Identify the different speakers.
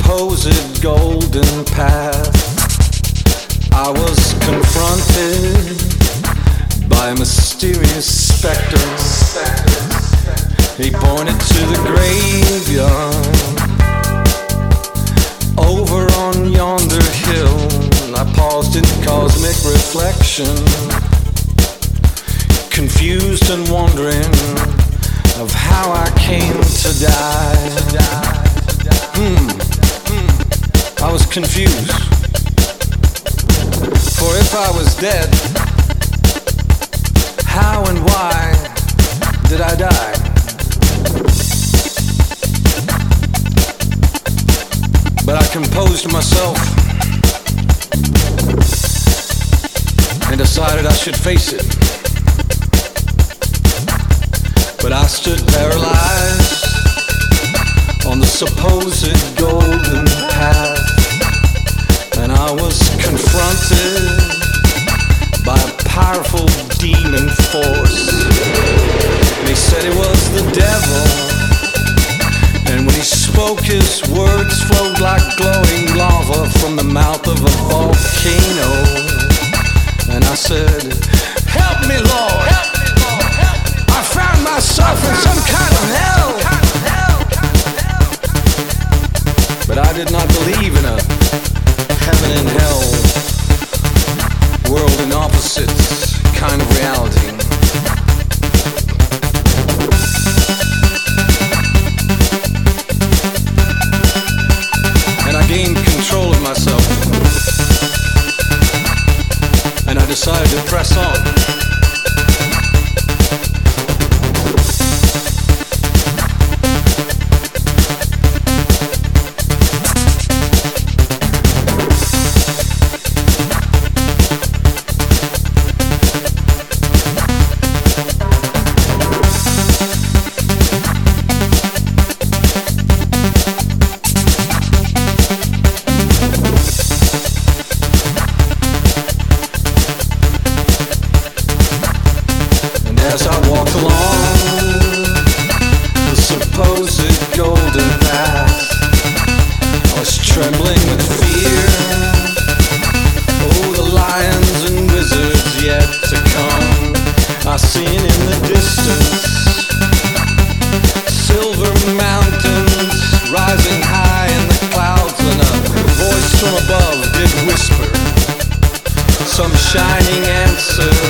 Speaker 1: supposed golden path, I was confronted by a mysterious specter. He pointed to the graveyard over on yonder hill. I paused in cosmic reflection, confused and wondering of how I came to die. I was confused. For if I was dead, how and why did I die? But I composed myself and decided I should face it. But I stood paralyzed on the supposed golden path, and I was confronted by a powerful demon force. And he said he was the devil, and when he spoke his words flowed like glowing lava from the mouth of a volcano. And I said, help me, Lord, I found myself in some kind of hell. But I did not believe in a heaven and hell, world in opposites kind of reality. And I gained control of myself, and I decided to press on. As I walked along the supposed golden path, I was trembling with fear. Oh, the lions and wizards yet to come. I seen in the distance silver mountains rising high in the clouds, and a voice from above did whisper some shining answer.